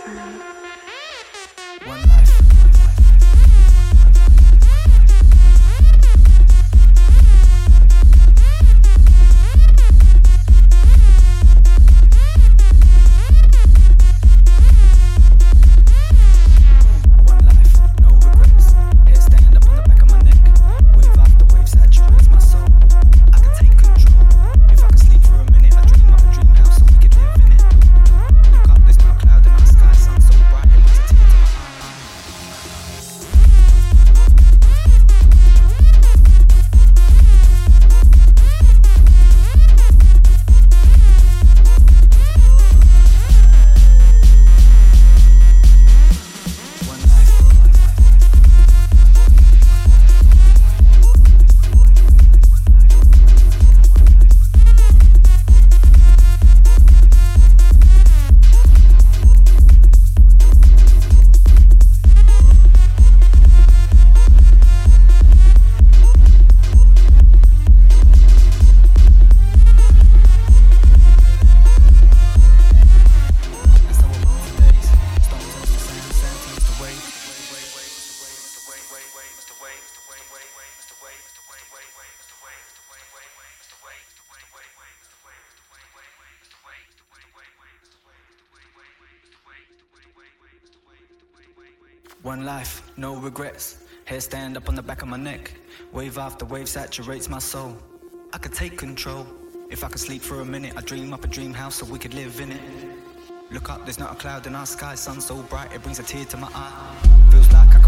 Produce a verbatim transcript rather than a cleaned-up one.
One life. One life, no regrets. Hair stand up on the back of my neck. Wave after wave saturates my soul. I could take control. If I could sleep for a minute, I dream up a dream house so we could live in it. Look up, there's not a cloud in our sky. Sun so bright, it brings a tear to my eye. Feels like I